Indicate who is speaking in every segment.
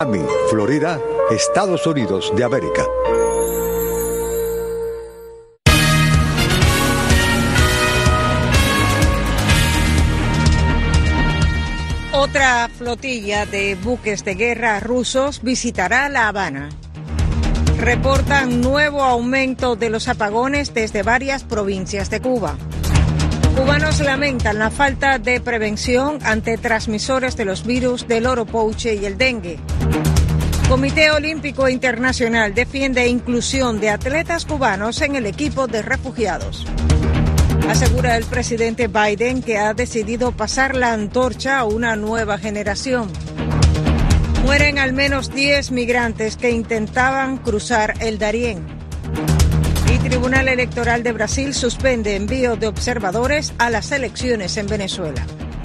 Speaker 1: Miami, Florida, Estados Unidos de América.
Speaker 2: Otra flotilla de buques de guerra rusos visitará La Habana. Reportan nuevo aumento de los apagones desde varias provincias de Cuba. Cubanos lamentan la falta de prevención ante transmisores de los virus del oropouche y el dengue. Comité Olímpico Internacional defiende inclusión de atletas cubanos en el equipo de refugiados. Asegura el presidente Biden que ha decidido pasar la antorcha a una nueva generación. Mueren al menos 10 migrantes que intentaban cruzar el Darién. Y Tribunal Electoral de Brasil suspende envío de observadores a las elecciones en Venezuela.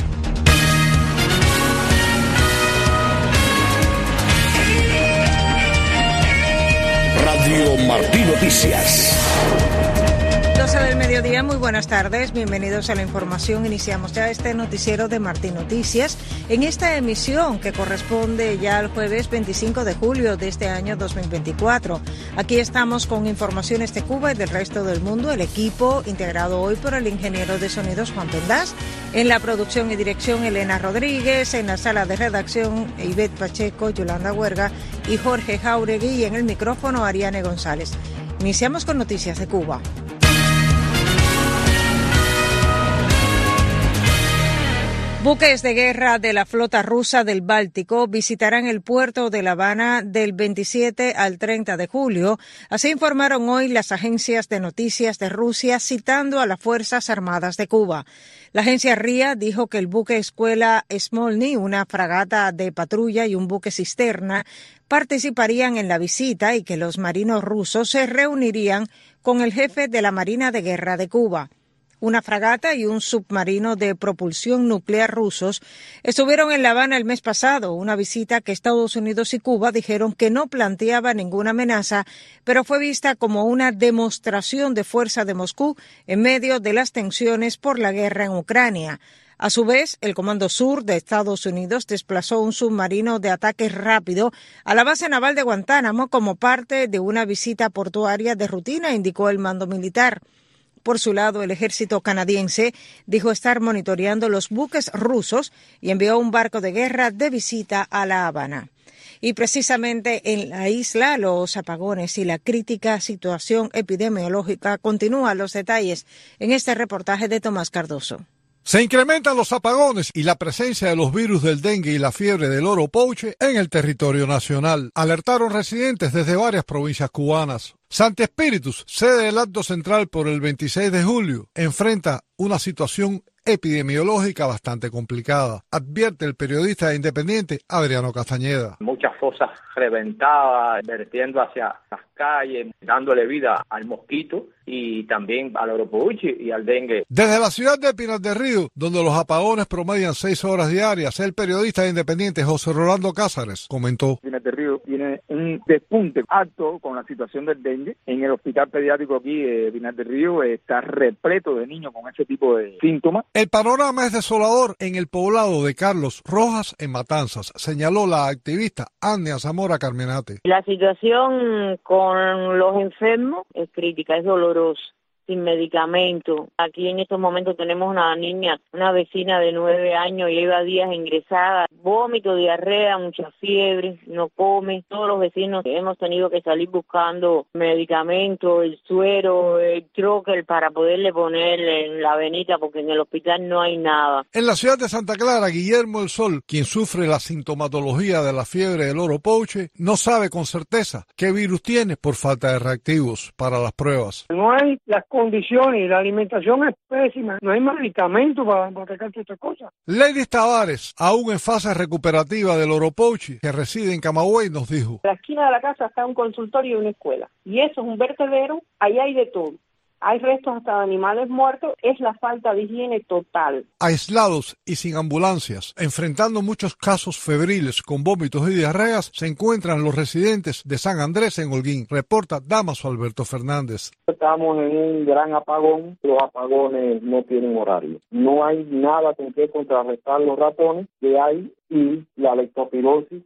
Speaker 3: Radio Martí Noticias.
Speaker 2: 12 del mediodía, muy buenas tardes, bienvenidos a la información. Iniciamos ya este noticiero de Martí Noticias en esta emisión que corresponde ya al jueves 25 de julio de este año 2024. Aquí estamos con informaciones de Cuba y del resto del mundo. El equipo integrado hoy por el ingeniero de sonidos Juan Pendás, en la producción y dirección Elena Rodríguez, en la sala de redacción Ivette Pacheco, Yolanda Huerga y Jorge Jauregui, y en el micrófono Ariane González. Iniciamos con noticias de Cuba. Buques de guerra de la flota rusa del Báltico visitarán el puerto de La Habana del 27 al 30 de julio. Así informaron hoy las agencias de noticias de Rusia, citando a las Fuerzas Armadas de Cuba. La agencia RIA dijo que el buque escuela Smolny, una fragata de patrulla y un buque cisterna participarían en la visita y que los marinos rusos se reunirían con el jefe de la Marina de Guerra de Cuba. Una fragata y un submarino de propulsión nuclear rusos estuvieron en La Habana el mes pasado, una visita que Estados Unidos y Cuba dijeron que no planteaba ninguna amenaza, pero fue vista como una demostración de fuerza de Moscú en medio de las tensiones por la guerra en Ucrania. A su vez, el Comando Sur de Estados Unidos desplazó un submarino de ataque rápido a la base naval de Guantánamo como parte de una visita portuaria de rutina, indicó el mando militar. Por su lado, el ejército canadiense dijo estar monitoreando los buques rusos y envió un barco de guerra de visita a La Habana. Y precisamente en la isla, los apagones y la crítica situación epidemiológica continúan. Los detalles en este reportaje de Tomás Cardoso.
Speaker 4: Se incrementan los apagones y la presencia de los virus del dengue y la fiebre del oropouche en el territorio nacional, alertaron residentes desde varias provincias cubanas. Santi Espíritus, sede del acto central por el 26 de julio, enfrenta una situación epidemiológica bastante complicada, advierte el periodista independiente Adriano Castañeda.
Speaker 5: Muchas fosas reventadas, vertiendo hacia las calles, dándole vida al mosquito y también al oropouche y al dengue.
Speaker 4: Desde la ciudad de Pinar del Río, donde los apagones promedian 6 horas diarias, el periodista independiente José Rolando Cázares comentó.
Speaker 6: Pinar del Río tiene un despunte alto con la situación del dengue. En el hospital pediátrico aquí de Pinar del Río está repleto de niños con ese tipo de síntomas.
Speaker 4: El panorama es desolador en el poblado de Carlos Rojas, en Matanzas, señaló la activista Ania Zamora Carmenate.
Speaker 7: La situación con los enfermos es crítica, es dolorosa, sin medicamento. Aquí en estos momentos tenemos una niña, una vecina de 9 años, lleva días ingresada, vómito, diarrea, mucha fiebre, no come. Todos los vecinos hemos tenido que salir buscando medicamentos, el suero, el troquel para poderle poner en la venita porque en el hospital no hay nada.
Speaker 4: En la ciudad de Santa Clara, Guillermo El Sol, quien sufre la sintomatología de la fiebre del oropouche, no sabe con certeza qué virus tiene por falta de reactivos para las pruebas.
Speaker 8: No hay las condiciones, la alimentación es pésima, no hay medicamento para atacar todas estas cosas.
Speaker 4: Lady Tavares, aún en fase recuperativa del oropouche, que reside en Camagüey, nos dijo.
Speaker 9: En la esquina de la casa está un consultorio y una escuela, y eso es un vertedero, ahí hay de todo. Hay restos hasta de animales muertos, es la falta de higiene total.
Speaker 4: Aislados y sin ambulancias, enfrentando muchos casos febriles con vómitos y diarreas, se encuentran los residentes de San Andrés en Holguín, reporta Damaso Alberto Fernández.
Speaker 6: Estamos en un gran apagón, los apagones no tienen horario. No hay nada con que contrarrestar los ratones que hay y la leptospirosis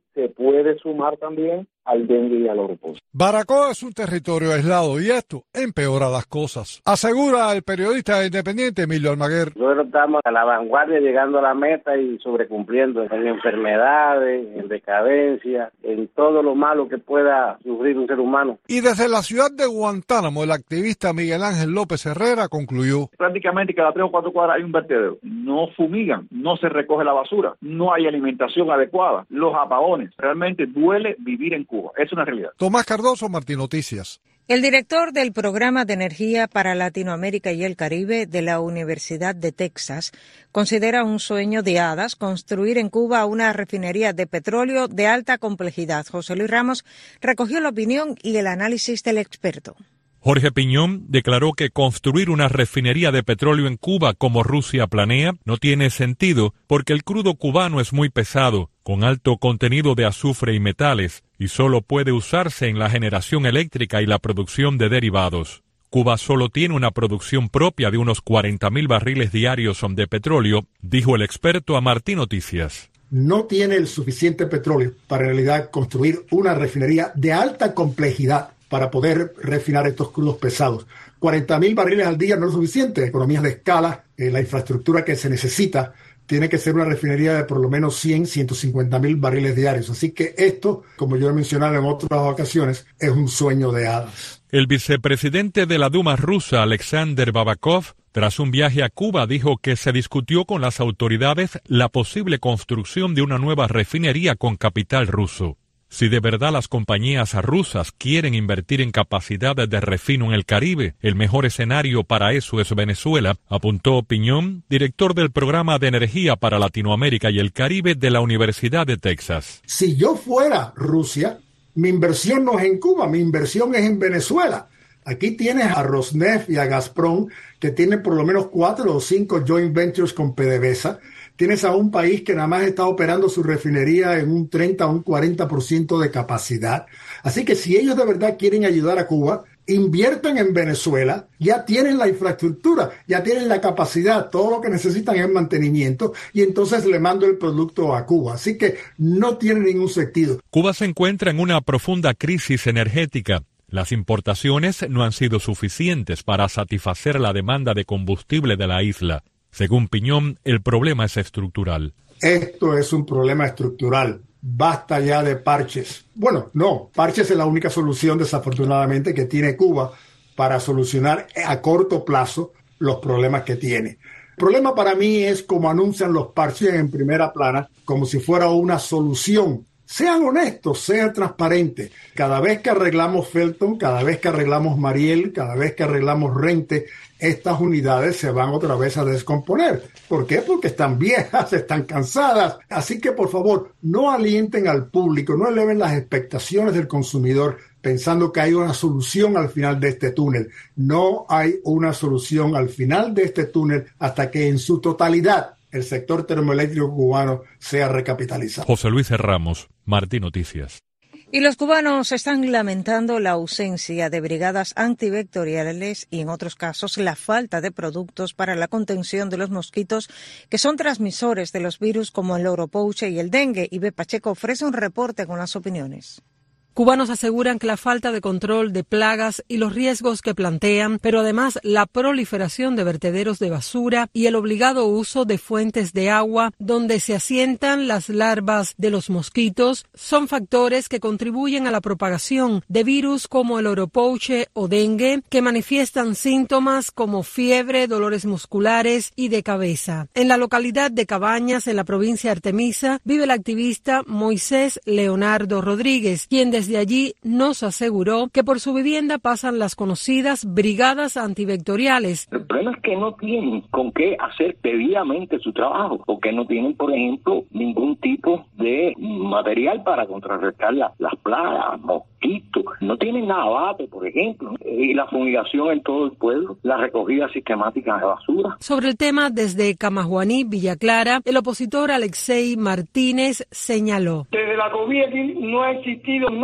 Speaker 6: se puede sumar también al dengue y al oropoche.
Speaker 4: Baracoa es un territorio aislado y esto empeora las cosas, asegura el periodista independiente Emilio Almaguer.
Speaker 10: Nosotros estamos a la vanguardia, llegando a la meta y sobrecumpliendo en enfermedades, en decadencia, en todo lo malo que pueda sufrir un ser humano.
Speaker 4: Y desde la ciudad de Guantánamo, el activista Miguel Ángel López Herrera concluyó:
Speaker 11: prácticamente cada 3 o 4 cuadras hay un vertedero. No fumigan, no se recoge la basura, no hay alimentación adecuada, los apagones. Realmente duele vivir en Cuba. Es una realidad.
Speaker 4: Tomás Cardoso, Martín Noticias.
Speaker 2: El director del Programa de Energía para Latinoamérica y el Caribe de la Universidad de Texas considera un sueño de hadas construir en Cuba una refinería de petróleo de alta complejidad. José Luis Ramos recogió la opinión y el análisis del experto.
Speaker 12: Jorge Piñón declaró que construir una refinería de petróleo en Cuba como Rusia planea no tiene sentido porque el crudo cubano es muy pesado, con alto contenido de azufre y metales, y solo puede usarse en la generación eléctrica y la producción de derivados. Cuba solo tiene una producción propia de unos 40.000 barriles diarios de petróleo, dijo el experto a Martín Noticias.
Speaker 13: No tiene el suficiente petróleo para en realidad construir una refinería de alta complejidad para poder refinar estos crudos pesados. 40.000 barriles al día no es suficiente. Economías de escala, la infraestructura que se necesita, tiene que ser una refinería de por lo menos 150.000 barriles diarios. Así que esto, como yo he mencionado en otras ocasiones, es un sueño de hadas.
Speaker 12: El vicepresidente de la Duma rusa, Alexander Babakov, tras un viaje a Cuba, dijo que se discutió con las autoridades la posible construcción de una nueva refinería con capital ruso. Si de verdad las compañías rusas quieren invertir en capacidades de refino en el Caribe, el mejor escenario para eso es Venezuela, apuntó Piñón, director del Programa de Energía para Latinoamérica y el Caribe de la Universidad de Texas.
Speaker 13: Si yo fuera Rusia, mi inversión no es en Cuba, mi inversión es en Venezuela. Aquí tienes a Rosneft y a Gazprom, que tienen por lo menos 4 o 5 joint ventures con PDVSA. Tienes a un país que nada más está operando su refinería en un 30 o un 40% de capacidad. Así que si ellos de verdad quieren ayudar a Cuba, inviertan en Venezuela, ya tienen la infraestructura, ya tienen la capacidad, todo lo que necesitan es mantenimiento y entonces le mando el producto a Cuba. Así que no tiene ningún sentido.
Speaker 12: Cuba se encuentra en una profunda crisis energética. Las importaciones no han sido suficientes para satisfacer la demanda de combustible de la isla. Según Piñón, el problema es estructural.
Speaker 13: Esto es un problema estructural. Basta ya de parches. Bueno, no, parches es la única solución, desafortunadamente, que tiene Cuba para solucionar a corto plazo los problemas que tiene. El problema para mí es como anuncian los parches en primera plana, como si fuera una solución. Sean honestos, sean transparentes. Cada vez que arreglamos Felton, cada vez que arreglamos Mariel, cada vez que arreglamos Rente, estas unidades se van otra vez a descomponer. ¿Por qué? Porque están viejas, están cansadas. Así que, por favor, no alienten al público, no eleven las expectaciones del consumidor pensando que hay una solución al final de este túnel. No hay una solución al final de este túnel hasta que en su totalidad el sector termoeléctrico cubano sea recapitalizado.
Speaker 12: José Luis Ramos, Martín Noticias.
Speaker 2: Y los cubanos están lamentando la ausencia de brigadas antivectoriales y, en otros casos, la falta de productos para la contención de los mosquitos que son transmisores de los virus como el oropouche y el dengue. Ibe Pacheco ofrece un reporte con las opiniones.
Speaker 14: Cubanos aseguran que la falta de control de plagas y los riesgos que plantean, pero además la proliferación de vertederos de basura y el obligado uso de fuentes de agua donde se asientan las larvas de los mosquitos, son factores que contribuyen a la propagación de virus como el oropouche o dengue, que manifiestan síntomas como fiebre, dolores musculares y de cabeza. En la localidad de Cabañas, en la provincia de Artemisa, vive el activista Moisés Leonardo Rodríguez, quien desde allí nos aseguró que por su vivienda pasan las conocidas brigadas antivectoriales.
Speaker 15: El problema es que no tienen con qué hacer debidamente su trabajo, porque no tienen, por ejemplo, ningún tipo de material para contrarrestar las plagas, mosquitos. No tienen navate, por ejemplo, y la fumigación en todo el pueblo, la recogida sistemática de basura.
Speaker 14: Sobre el tema, desde Camajuaní, Villa Clara, el opositor Alexei Martínez señaló:
Speaker 8: desde la COVID no ha existido nada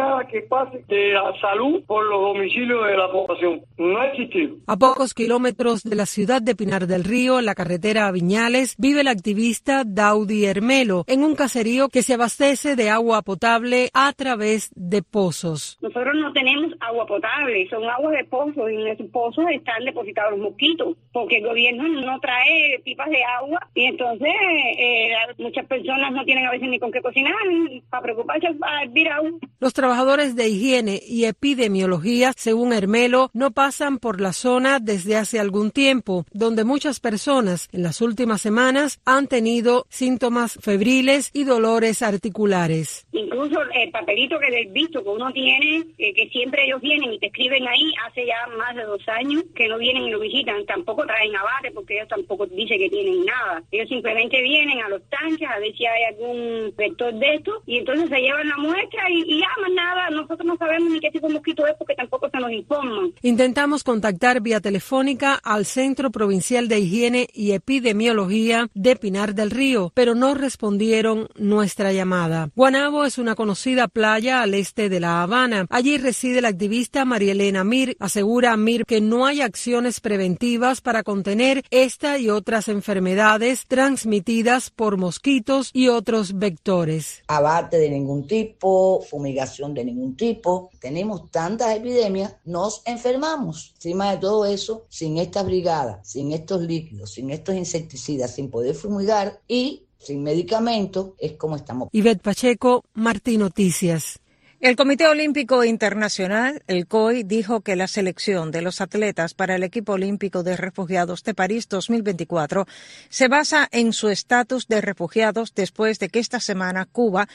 Speaker 8: nada que pase de la salud por los domicilios de la población. No ha existido.
Speaker 14: A pocos kilómetros de la ciudad de Pinar del Río, en la carretera a Viñales, vive el activista Daudi Hermelo, en un caserío que se abastece de agua potable a través de pozos.
Speaker 16: Nosotros no tenemos agua potable, son aguas de pozos, y en esos pozos están depositados los mosquitos, porque el gobierno no trae pipas de agua, y entonces muchas personas no tienen a veces ni con qué cocinar, para preocuparse a hervir agua.
Speaker 14: Los trabajadores de higiene y epidemiología, según Hermelo, no pasan por la zona desde hace algún tiempo, donde muchas personas en las últimas semanas han tenido síntomas febriles y dolores articulares.
Speaker 16: Incluso el papelito que del visto que uno tiene, que siempre ellos vienen y te escriben ahí, hace ya más de 2 años que no vienen y lo visitan, tampoco traen abate porque ellos tampoco dicen que tienen nada. Ellos simplemente vienen a los tanques a ver si hay algún vector de esto y entonces se llevan la muestra y ya más nada. Nosotros no sabemos ni qué tipo de mosquito es porque tampoco se nos informan.
Speaker 14: Intentamos contactar vía telefónica al Centro Provincial de Higiene y Epidemiología de Pinar del Río, pero no respondieron nuestra llamada. Guanabo es una conocida playa al este de La Habana. Allí reside la activista María Elena Mir. Asegura Mir que no hay acciones preventivas para contener esta y otras enfermedades transmitidas por mosquitos y otros vectores.
Speaker 17: Abate de ningún tipo, fumigación de ningún tipo. Tenemos tantas epidemias, nos enfermamos. Encima de todo eso, sin estas brigadas, sin estos líquidos, sin estos insecticidas, sin poder fumigar y sin medicamentos, es como estamos.
Speaker 14: Ivette Pacheco, Martí Noticias.
Speaker 2: El Comité Olímpico Internacional, el COI, dijo que la selección de los atletas para el equipo olímpico de refugiados de París 2024 se basa en su estatus de refugiados después de que esta semana Cuba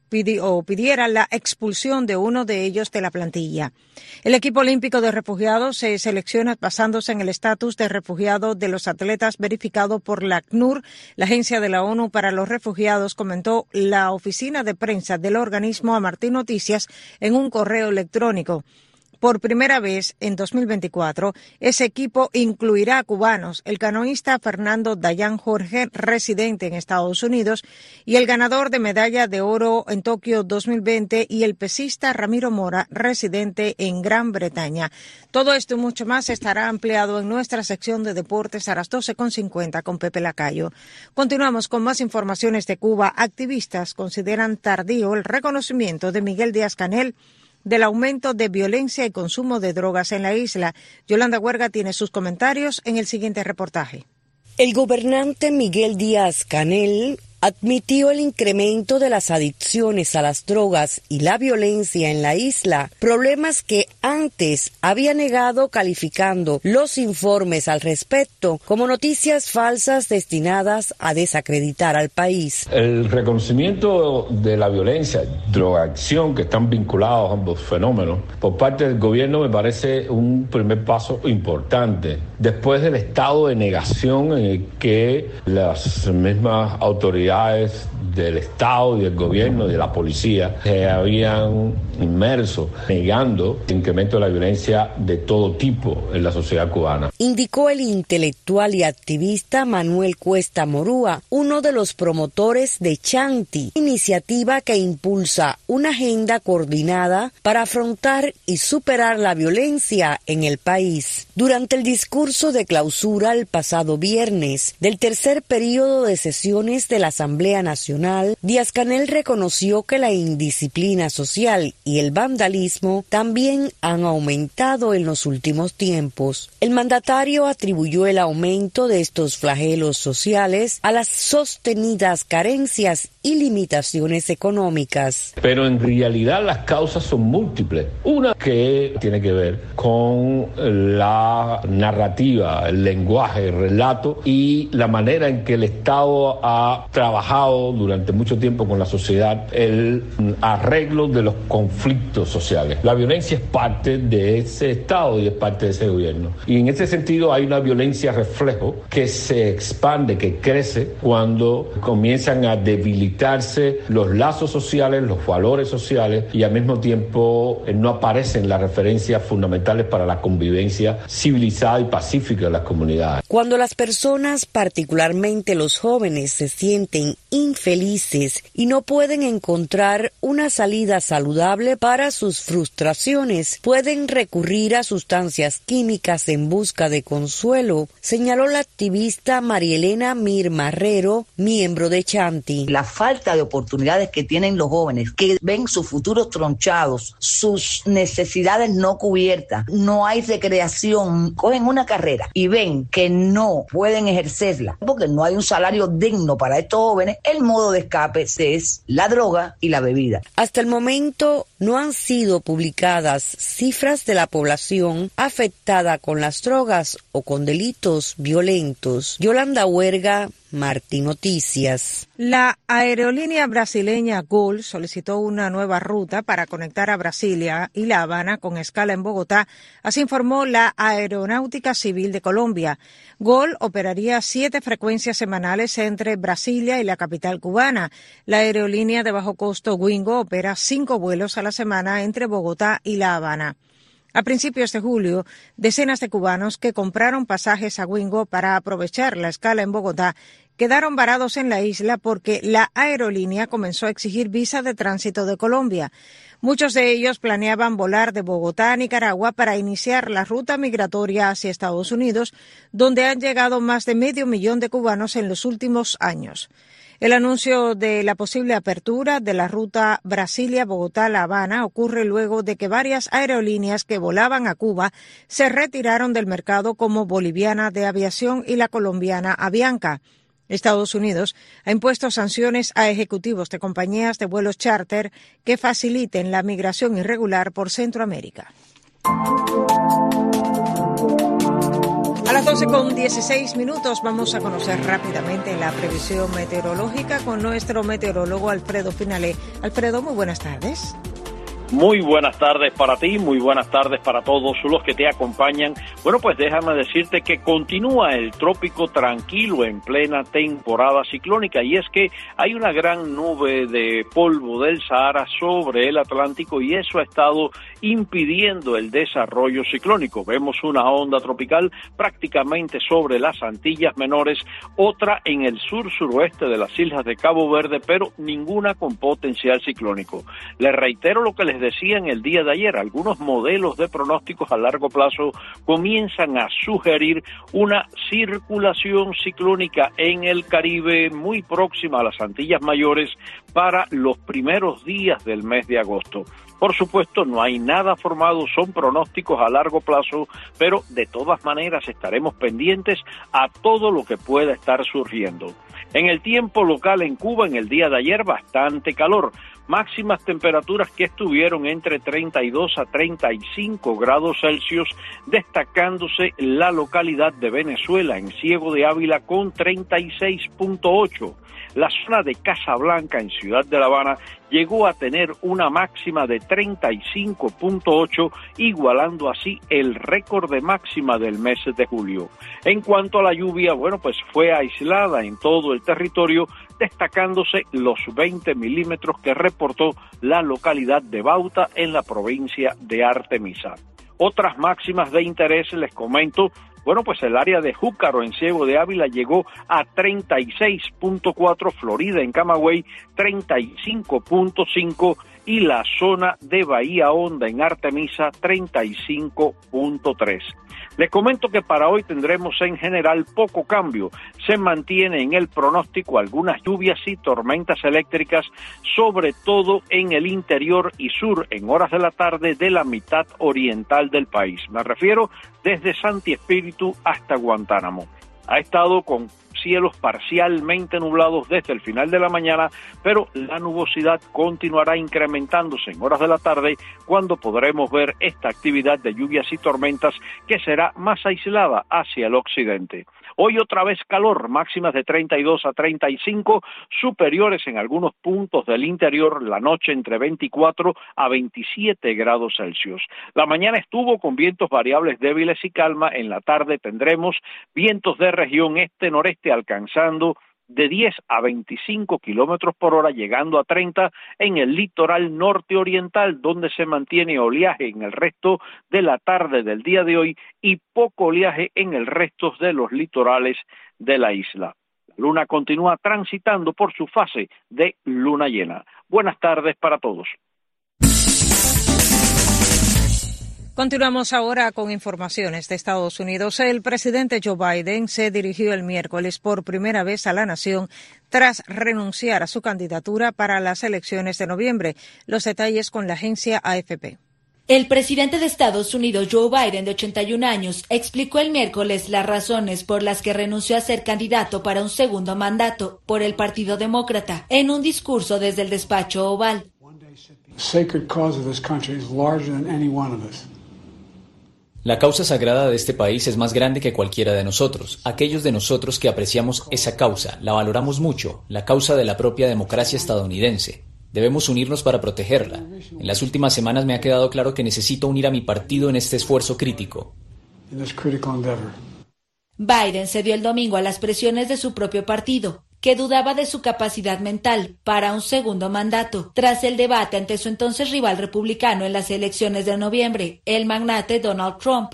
Speaker 2: pidiera la expulsión de uno de ellos de la plantilla. El equipo olímpico de refugiados se selecciona basándose en el estatus de refugiado de los atletas verificado por la ACNUR, la Agencia de la ONU para los Refugiados, comentó la oficina de prensa del organismo a Martí Noticias en un correo electrónico. Por primera vez en 2024, ese equipo incluirá a cubanos, el canoísta Fernando Dayan Jorge, residente en Estados Unidos, y el ganador de medalla de oro en Tokio 2020, y el pesista Ramiro Mora, residente en Gran Bretaña. Todo esto y mucho más estará ampliado en nuestra sección de deportes a las 12:50 con Pepe Lacayo. Continuamos con más informaciones de Cuba. Activistas consideran tardío el reconocimiento de Miguel Díaz-Canel del aumento de violencia y consumo de drogas en la isla. Yolanda Huerga tiene sus comentarios en el siguiente reportaje.
Speaker 18: El gobernante Miguel Díaz-Canel admitió el incremento de las adicciones a las drogas y la violencia en la isla, problemas que antes había negado, calificando los informes al respecto como noticias falsas destinadas a desacreditar al país.
Speaker 19: El reconocimiento de la violencia, drogadicción, que están vinculados a ambos fenómenos, por parte del gobierno me parece un primer paso importante, después del estado de negación en el que las mismas autoridades del Estado y del gobierno y de la policía se habían inmerso negando el incremento de la violencia de todo tipo en la sociedad cubana.
Speaker 18: Indicó el intelectual y activista Manuel Cuesta Morúa, uno de los promotores de Chanti, iniciativa que impulsa una agenda coordinada para afrontar y superar la violencia en el país. Durante el discurso de clausura el pasado viernes del tercer periodo de sesiones de la Asamblea Nacional, Díaz-Canel reconoció que la indisciplina social y el vandalismo también han aumentado en los últimos tiempos. El mandatario atribuyó el aumento de estos flagelos sociales a las sostenidas carencias y limitaciones económicas.
Speaker 19: Pero en realidad las causas son múltiples. Una que tiene que ver con la narrativa, el lenguaje, el relato y la manera en que el Estado ha trabajado durante mucho tiempo con la sociedad el arreglo de los conflictos sociales. La violencia es parte de ese Estado y es parte de ese gobierno. Y en ese sentido hay una violencia reflejo que se expande, que crece cuando comienzan a debilitarse los lazos sociales, los valores sociales y al mismo tiempo no aparecen las referencias fundamentales para la convivencia civilizada y pacífica de las comunidades.
Speaker 18: Cuando las personas, particularmente los jóvenes, se sienten sienten infelices y no pueden encontrar una salida saludable para sus frustraciones, pueden recurrir a sustancias químicas en busca de consuelo, señaló la activista Marielena Mir Marrero, miembro de Chanti.
Speaker 17: La falta de oportunidades que tienen los jóvenes, que ven sus futuros tronchados, sus necesidades no cubiertas, no hay recreación, cogen una carrera y ven que no pueden ejercerla porque no hay un salario digno para estos jóvenes, el modo de escape es la droga y la bebida.
Speaker 18: Hasta el momento no han sido publicadas cifras de la población afectada con las drogas o con delitos violentos. Yolanda Huerga, Martí Noticias.
Speaker 2: La aerolínea brasileña Gol solicitó una nueva ruta para conectar a Brasilia y La Habana con escala en Bogotá, así informó la Aeronáutica Civil de Colombia. Gol operaría 7 frecuencias semanales entre Brasilia y la capital cubana. La aerolínea de bajo costo Wingo opera 5 vuelos a la semana entre Bogotá y La Habana. A principios de julio, decenas de cubanos que compraron pasajes a Wingo para aprovechar la escala en Bogotá quedaron varados en la isla porque la aerolínea comenzó a exigir visa de tránsito de Colombia. Muchos de ellos planeaban volar de Bogotá a Nicaragua para iniciar la ruta migratoria hacia Estados Unidos, donde han llegado más de 500,000 de cubanos en los últimos años. El anuncio de la posible apertura de la ruta Brasilia-Bogotá-La Habana ocurre luego de que varias aerolíneas que volaban a Cuba se retiraron del mercado, como Boliviana de Aviación y la colombiana Avianca. Estados Unidos ha impuesto sanciones a ejecutivos de compañías de vuelos charter que faciliten la migración irregular por Centroamérica. A las 12:16 vamos a conocer rápidamente la previsión meteorológica con nuestro meteorólogo Alfredo Finalé. Alfredo, muy buenas tardes.
Speaker 20: Muy buenas tardes para ti, muy buenas tardes para todos los que te acompañan. Bueno, pues déjame decirte que continúa el trópico tranquilo en plena temporada ciclónica, y es que hay una gran nube de polvo del Sahara sobre el Atlántico y eso ha estado impidiendo el desarrollo ciclónico. Vemos una onda tropical prácticamente sobre las Antillas Menores, otra en el sur-suroeste de las islas de Cabo Verde, pero ninguna con potencial ciclónico. Les reitero lo que les decía en el día de ayer, algunos modelos de pronósticos a largo plazo comienzan a sugerir una circulación ciclónica en el Caribe muy próxima a las Antillas Mayores para los primeros días del mes de agosto. Por supuesto, no hay nada formado, son pronósticos a largo plazo, pero de todas maneras estaremos pendientes a todo lo que pueda estar surgiendo. En el tiempo local en Cuba, en el día de ayer, bastante calor. Máximas temperaturas que estuvieron entre 32 a 35 grados Celsius, destacándose la localidad de Venezuela, en Ciego de Ávila, con 36.8. La zona de Casablanca, en Ciudad de La Habana, llegó a tener una máxima de 35.8, igualando así el récord de máxima del mes de julio. En cuanto a la lluvia, bueno, pues fue aislada en todo el territorio, destacándose los 20 milímetros que reportó la localidad de Bauta en la provincia de Artemisa. Otras máximas de interés les comento. Bueno, pues el área de Júcaro en Ciego de Ávila llegó a 36.4, Florida en Camagüey 35.5 y la zona de Bahía Honda en Artemisa 35.3. Les comento que para hoy tendremos en general poco cambio. Se mantiene en el pronóstico algunas lluvias y tormentas eléctricas, sobre todo en el interior y sur en horas de la tarde de la mitad oriental del país. Me refiero desde Santi Espíritu hasta Guantánamo. Ha estado con cielos parcialmente nublados desde el final de la mañana, pero la nubosidad continuará incrementándose en horas de la tarde, cuando podremos ver esta actividad de lluvias y tormentas que será más aislada hacia el occidente. Hoy otra vez calor, máximas de 32 a 35, superiores en algunos puntos del interior, la noche entre 24 a 27 grados Celsius. La mañana estuvo con vientos variables débiles y calma, en la tarde tendremos vientos de región este-noreste alcanzando de 10 a 25 kilómetros por hora, llegando a 30 en el litoral norte oriental, donde se mantiene oleaje en el resto de la tarde del día de hoy y poco oleaje en el resto de los litorales de la isla. Luna continúa transitando por su fase de luna llena. Buenas tardes para todos.
Speaker 2: Continuamos ahora con informaciones de Estados Unidos. El presidente Joe Biden se dirigió el miércoles por primera vez a la nación tras renunciar a su candidatura para las elecciones de noviembre. Los detalles con la agencia AFP.
Speaker 21: El presidente de Estados Unidos, Joe Biden, de 81 años, explicó el miércoles las razones por las que renunció a ser candidato para un segundo mandato por el Partido Demócrata en un discurso desde el despacho Oval.
Speaker 22: La causa sagrada de este país es más grande que cualquiera de nosotros. Aquellos de nosotros que apreciamos esa causa, la valoramos mucho, la causa de la propia democracia estadounidense. Debemos unirnos para protegerla. En las últimas semanas me ha quedado claro que necesito unir a mi partido en este esfuerzo crítico.
Speaker 21: Biden cedió el domingo a las presiones de su propio partido, que dudaba de su capacidad mental para un segundo mandato, tras el debate ante su entonces rival republicano en las elecciones de noviembre, el magnate Donald Trump.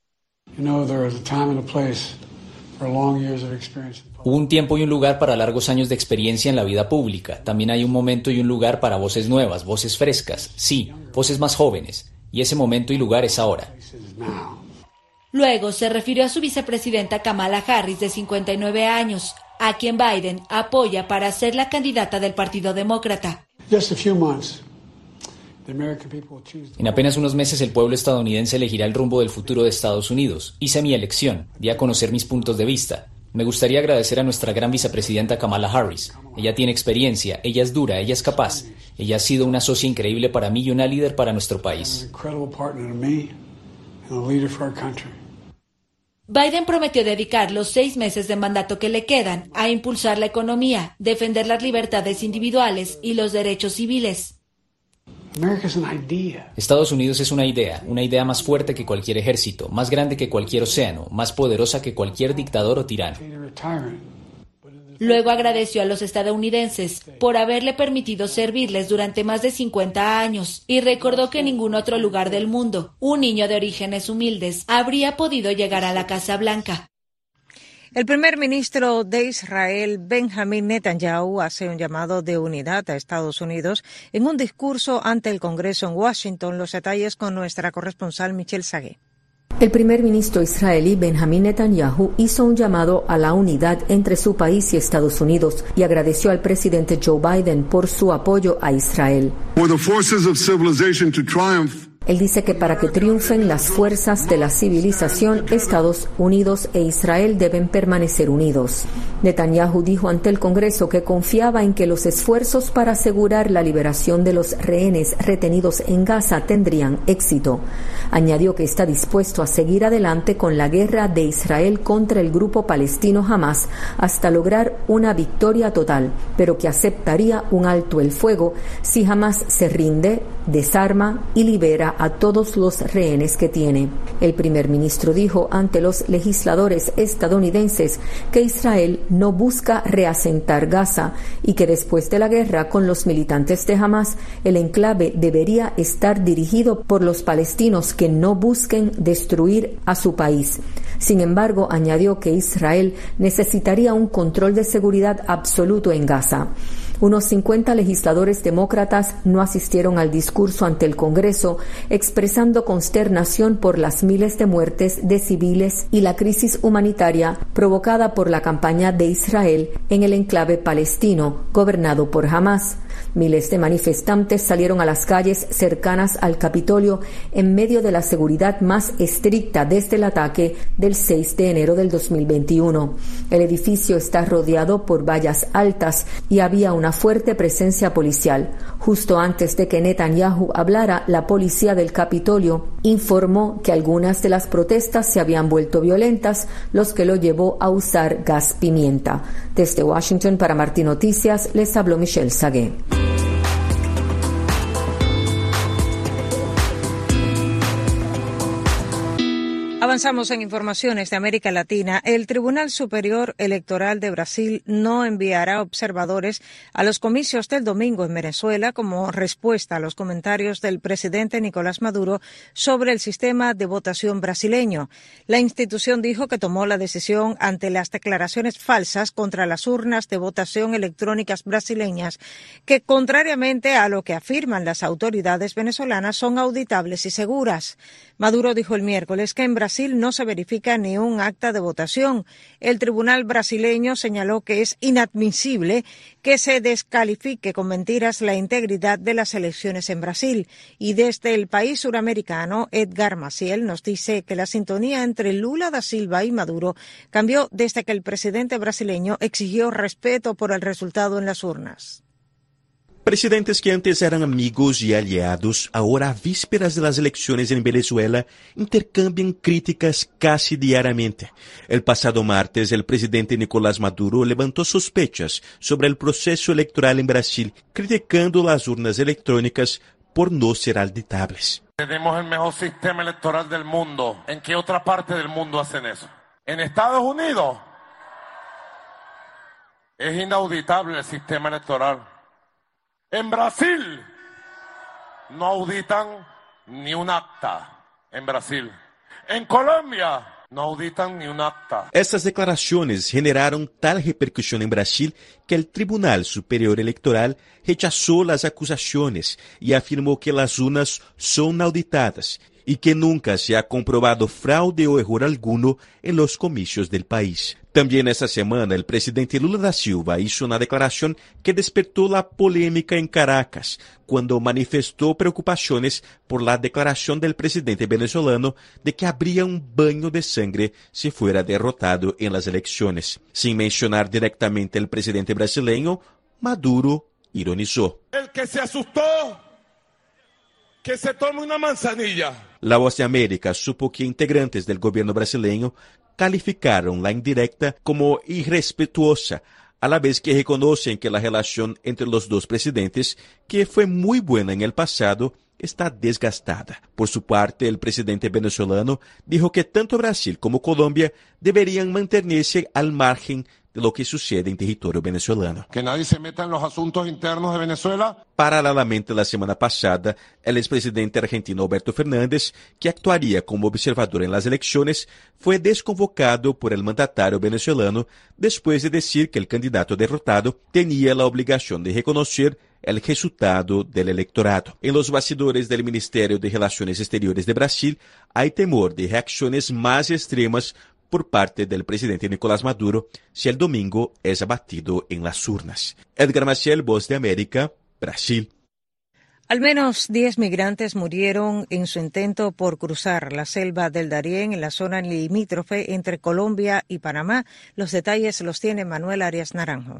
Speaker 22: Hubo un tiempo y un lugar para largos años de experiencia en la vida pública. También hay un momento y un lugar para voces nuevas, voces frescas, sí, voces más jóvenes. Y ese momento y lugar es ahora.
Speaker 21: Luego se refirió a su vicepresidenta Kamala Harris, de 59 años, a quien Biden apoya para ser la candidata del Partido Demócrata.
Speaker 22: En apenas unos meses el pueblo estadounidense elegirá el rumbo del futuro de Estados Unidos. Hice mi elección, di a conocer mis puntos de vista. Me gustaría agradecer a nuestra gran vicepresidenta Kamala Harris. Ella tiene experiencia, ella es dura, ella es capaz. Ella ha sido una socia increíble para mí y una líder para nuestro país.
Speaker 21: Biden prometió dedicar los 6 meses de mandato que le quedan a impulsar la economía, defender las libertades individuales y los derechos civiles.
Speaker 22: Estados Unidos es una idea más fuerte que cualquier ejército, más grande que cualquier océano, más poderosa que cualquier dictador o tirano.
Speaker 21: Luego agradeció a los estadounidenses por haberle permitido servirles durante más de 50 años y recordó que en ningún otro lugar del mundo un niño de orígenes humildes habría podido llegar a la Casa Blanca.
Speaker 2: El primer ministro de Israel, Benjamin Netanyahu, hace un llamado de unidad a Estados Unidos en un discurso ante el Congreso en Washington. Los detalles con nuestra corresponsal Michelle Sagué.
Speaker 23: El primer ministro israelí Benjamin Netanyahu hizo un llamado a la unidad entre su país y Estados Unidos y agradeció al presidente Joe Biden por su apoyo a Israel. Él dice que para que triunfen las fuerzas de la civilización, Estados Unidos e Israel deben permanecer unidos. Netanyahu dijo ante el Congreso que confiaba en que los esfuerzos para asegurar la liberación de los rehenes retenidos en Gaza tendrían éxito. Añadió que está dispuesto a seguir adelante con la guerra de Israel contra el grupo palestino Hamás hasta lograr una victoria total, pero que aceptaría un alto el fuego si Hamás se rinde, desarma y libera a todos los rehenes que tiene. El primer ministro dijo ante los legisladores estadounidenses que Israel no busca reasentar Gaza y que después de la guerra con los militantes de Hamás, el enclave debería estar dirigido por los palestinos que no busquen destruir a su país. Sin embargo, añadió que Israel necesitaría un control de seguridad absoluto en Gaza. Unos 50 legisladores demócratas no asistieron al discurso ante el Congreso, expresando consternación por las miles de muertes de civiles y la crisis humanitaria provocada por la campaña de Israel en el enclave palestino, gobernado por Hamás. Miles de manifestantes salieron a las calles cercanas al Capitolio en medio de la seguridad más estricta desde el ataque del 6 de enero del 2021. El edificio está rodeado por vallas altas y había una fuerte presencia policial. Justo antes de que Netanyahu hablara, la policía del Capitolio informó que algunas de las protestas se habían vuelto violentas, lo que lo llevó a usar gas pimienta. Desde Washington para Martí Noticias les habló Michelle Sagué.
Speaker 2: Avanzamos en informaciones de América Latina. El Tribunal Superior Electoral de Brasil no enviará observadores a los comicios del domingo en Venezuela como respuesta a los comentarios del presidente Nicolás Maduro sobre el sistema de votación brasileño. La institución dijo que tomó la decisión ante las declaraciones falsas contra las urnas de votación electrónicas brasileñas que, contrariamente a lo que afirman las autoridades venezolanas, son auditables y seguras. Maduro dijo el miércoles que en Brasil no se verifica ni un acta de votación. El tribunal brasileño señaló que es inadmisible que se descalifique con mentiras la integridad de las elecciones en Brasil. Y desde el país suramericano, Edgar Maciel nos dice que la sintonía entre Lula da Silva y Maduro cambió desde que el presidente brasileño exigió respeto por el resultado en las urnas.
Speaker 1: Presidentes que antes eran amigos y aliados, ahora a vísperas de las elecciones en Venezuela, intercambian críticas casi diariamente. El pasado martes, el presidente Nicolás Maduro levantó sospechas sobre el proceso electoral en Brasil, criticando las urnas electrónicas por no ser auditables.
Speaker 3: Tenemos el mejor sistema electoral del mundo. ¿En qué otra parte del mundo hacen eso? En Estados Unidos es inauditable el sistema electoral. En Brasil no auditan ni un acta. En Brasil. En Colombia no auditan ni un acta.
Speaker 1: Estas declaraciones generaron tal repercusión en Brasil que el Tribunal Superior Electoral rechazó las acusaciones y afirmó que las urnas son auditadas y que nunca se ha comprobado fraude o error alguno en los comicios del país. También esta semana el presidente Lula da Silva hizo una declaración que despertó la polémica en Caracas, cuando manifestó preocupaciones por la declaración del presidente venezolano de que habría un baño de sangre si fuera derrotado en las elecciones. Sin mencionar directamente al presidente brasileño, Maduro ironizó.
Speaker 3: El que se asustó, que se tome una manzanilla.
Speaker 1: La Voz de América supo que integrantes del gobierno brasileño calificaron la indirecta como irrespetuosa, a la vez que reconocen que la relación entre los dos presidentes, que fue muy buena en el pasado, está desgastada. Por su parte, el presidente venezolano dijo que tanto Brasil como Colombia deberían mantenerse al margen de lo que sucede en territorio venezolano.
Speaker 3: Que nadie se meta en los asuntos internos de Venezuela.
Speaker 1: Paralelamente, la semana pasada, el expresidente argentino Alberto Fernández, que actuaría como observador en las elecciones, fue desconvocado por el mandatario venezolano después de decir que el candidato derrotado tenía la obligación de reconocer el resultado del electorado. En los bastidores del Ministerio de Relaciones Exteriores de Brasil, hay temor de reacciones más extremas por parte del presidente Nicolás Maduro si el domingo es abatido en las urnas. Edgar Maciel, Voz de América, Brasil.
Speaker 2: Al menos 10 migrantes murieron en su intento por cruzar la selva del Darién en la zona limítrofe entre Colombia y Panamá. Los detalles los tiene Manuel Arias Naranjo.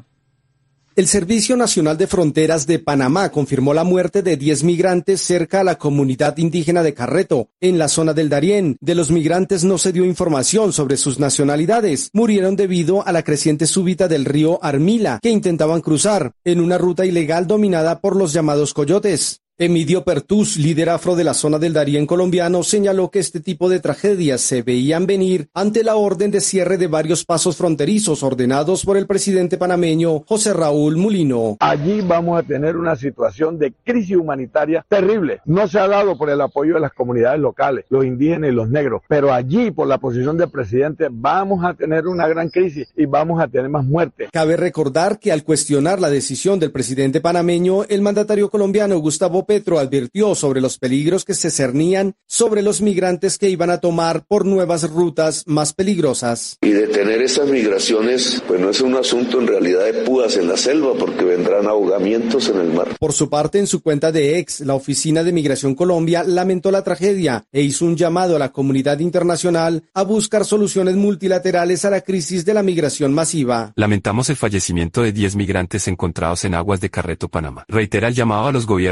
Speaker 5: El Servicio Nacional de Fronteras de Panamá confirmó la muerte de 10 migrantes cerca a la comunidad indígena de Carreto, en la zona del Darién. De los migrantes no se dio información sobre sus nacionalidades. Murieron debido a la creciente súbita del río Armila, que intentaban cruzar en una ruta ilegal dominada por los llamados coyotes. Emidio Pertús, líder afro de la zona del Darién colombiano, señaló que este tipo de tragedias se veían venir ante la orden de cierre de varios pasos fronterizos ordenados por el presidente panameño José Raúl Mulino.
Speaker 24: Allí vamos a tener una situación de crisis humanitaria terrible. No se ha dado por el apoyo de las comunidades locales, los indígenas y los negros, pero allí por la posición del presidente vamos a tener una gran crisis y vamos a tener más muertes.
Speaker 5: Cabe recordar que al cuestionar la decisión del presidente panameño, el mandatario colombiano Gustavo Petro advirtió sobre los peligros que se cernían sobre los migrantes que iban a tomar por nuevas rutas más peligrosas.
Speaker 25: Y detener esas migraciones, pues no es un asunto en realidad de púas en la selva, porque vendrán ahogamientos en el mar.
Speaker 5: Por su parte, en su cuenta de X, la Oficina de Migración Colombia lamentó la tragedia e hizo un llamado a la comunidad internacional a buscar soluciones multilaterales a la crisis de la migración masiva.
Speaker 26: Lamentamos el fallecimiento de 10 migrantes encontrados en aguas de Carreto, Panamá. Reitera el llamado a los gobiernos para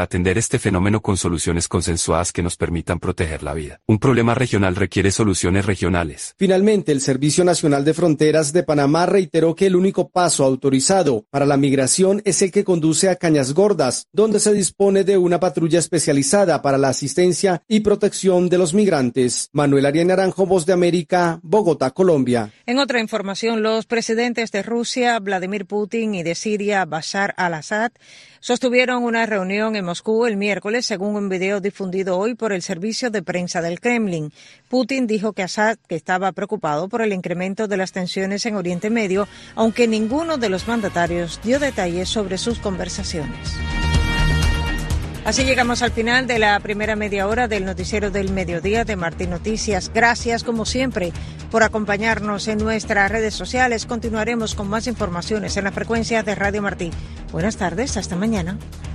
Speaker 6: atender este fenómeno con soluciones consensuadas que nos permitan proteger la vida. Un problema regional requiere soluciones regionales.
Speaker 5: Finalmente, el Servicio Nacional de Fronteras de Panamá reiteró que el único paso autorizado para la migración es el que conduce a Cañas Gordas, donde se dispone de una patrulla especializada para la asistencia y protección de los migrantes. Manuel Arias Naranjo, Voz de América, Bogotá, Colombia.
Speaker 2: En otra información, los presidentes de Rusia, Vladimir Putin, y de Siria, Bashar al-Assad, sostuvieron una reunión en Moscú el miércoles, según un video difundido hoy por el servicio de prensa del Kremlin. Putin dijo que Assad estaba preocupado por el incremento de las tensiones en Oriente Medio, aunque ninguno de los mandatarios dio detalles sobre sus conversaciones. Así llegamos al final de la primera media hora del noticiero del mediodía de Martín Noticias. Gracias, como siempre, por acompañarnos en nuestras redes sociales. Continuaremos con más informaciones en la frecuencia de Radio Martí. Buenas tardes, hasta mañana.